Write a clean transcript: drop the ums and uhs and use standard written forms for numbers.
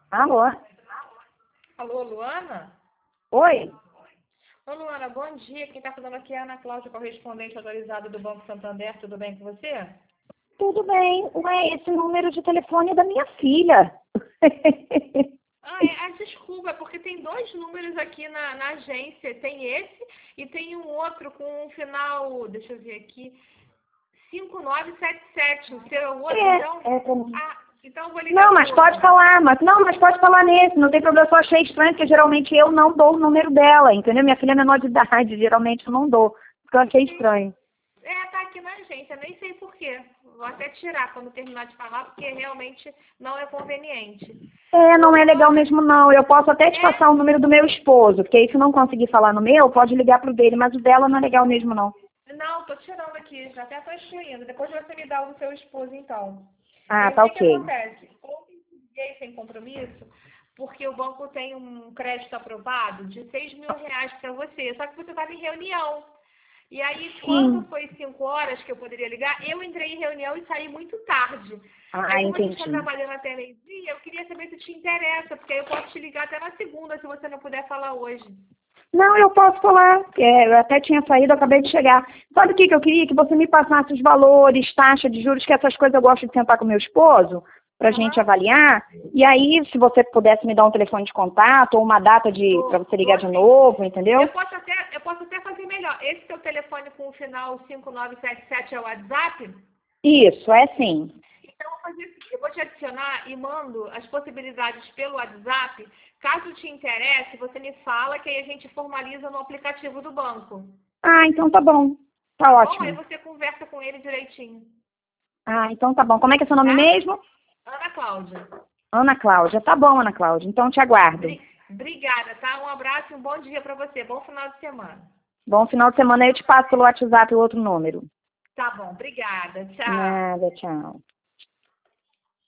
Alô? Alô, Luana? Oi? Ô, Luana, bom dia. Quem está falando aqui é a Ana Cláudia, correspondente autorizada do Banco Santander. Tudo bem com você? Tudo bem. Ué, esse número de telefone é da minha filha. Desculpa, porque tem dois números aqui na agência. Tem esse e tem um outro com um final, deixa eu ver aqui, 5977. O seu é o outro, então? Pra mim. Então eu vou ligar Não, pro mas outro. pode falar, mas pode falar nesse, não tem problema, eu só achei estranho, porque geralmente eu não dou o número dela, entendeu? Minha filha é menor de idade, geralmente eu não dou, porque eu achei estranho. Tá aqui na agência, nem sei por quê. Vou até tirar quando terminar de falar, porque realmente não é conveniente. Não é legal mesmo não, eu posso até te passar o número do meu esposo, porque aí se não conseguir falar no meu, pode ligar pro dele, mas o dela não é legal mesmo não. Não, tô tirando aqui, já até tô excluindo. Depois você me dá o do seu esposo, então. Ah, O tá que ok. acontece? Ontem eu liguei sem compromisso, porque o banco tem um crédito aprovado de R$ 6.000 para você, só que você estava em reunião. E aí, quando Sim. foi 5 horas que eu poderia ligar, eu entrei em reunião e saí muito tarde. Ah, Aí, como a gente está entendi. trabalhando até meio-dia, eu queria saber se te interessa, porque aí eu posso te ligar até na segunda, se você não puder falar hoje. Não, eu posso falar. Eu até tinha saído, acabei de chegar. Sabe o que eu queria? Que você me passasse os valores, taxa de juros, que essas coisas eu gosto de sentar com meu esposo, pra gente Aham. avaliar. E aí, se você pudesse me dar um telefone de contato ou uma data pra você ligar Dou de sim. novo, entendeu? Eu posso até fazer melhor. Esse seu telefone com o final 5977 é o WhatsApp? Isso, é sim. Então, eu vou fazer o seguinte, eu vou te adicionar e mando as possibilidades pelo WhatsApp. Caso te interesse, você me fala que aí a gente formaliza no aplicativo do banco. Ah, então tá bom. Tá Tá bom? Aí ótimo. você conversa com ele direitinho. Ah, então tá bom. Como é que é seu nome Tá? mesmo? Ana Cláudia. Ana Cláudia. Tá bom, Ana Cláudia. Então te aguardo. Obrigada, tá? Um abraço e um bom dia para você. Bom final de semana. Bom final de semana. Eu te passo pelo WhatsApp o outro número. Tá bom, obrigada. Tchau. Nada, tchau.